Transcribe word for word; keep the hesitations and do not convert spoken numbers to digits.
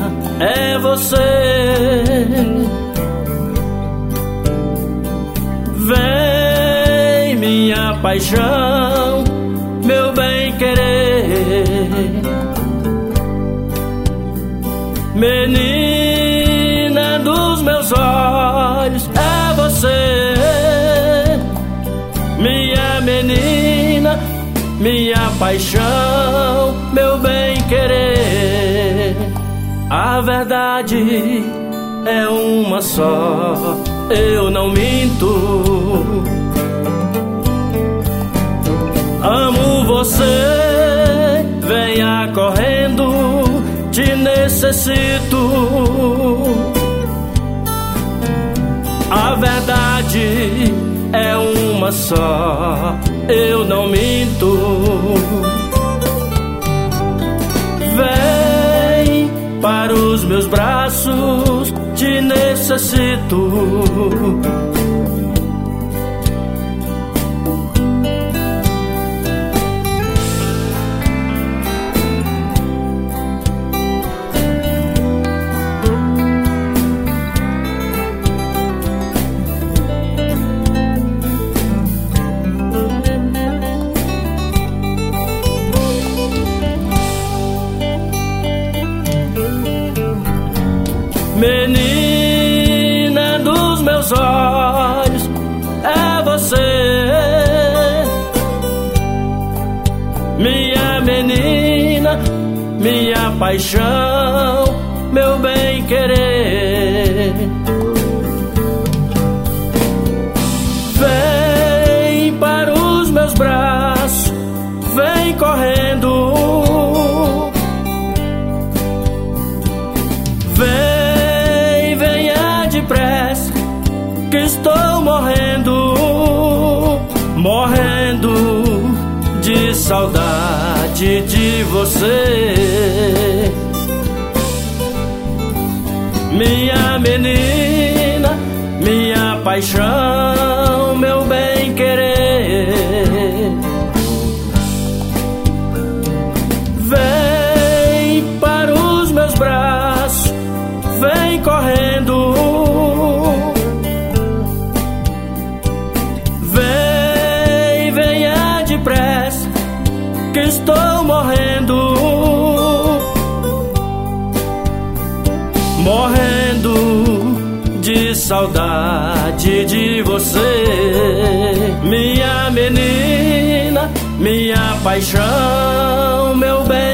é você. Vem, minha paixão, meu bem-querer, menina dos meus olhos, é você. Minha menina, minha paixão, meu bem-querer. A verdade é uma só, eu não minto. Amo você, venha correndo, te necessito. A verdade é uma só, eu não minto. Vem para os meus braços, te necessito. Menina dos meus olhos, é você. Minha menina, minha paixão, meu bem-querer. Vem para os meus braços, vem correndo. Vem, que estou morrendo, morrendo de saudade de você. Minha menina, minha paixão, meu bem-querer. Vem para os meus braços, vem correndo. Que estou morrendo, morrendo de saudade de você. Minha menina, minha paixão, meu bem.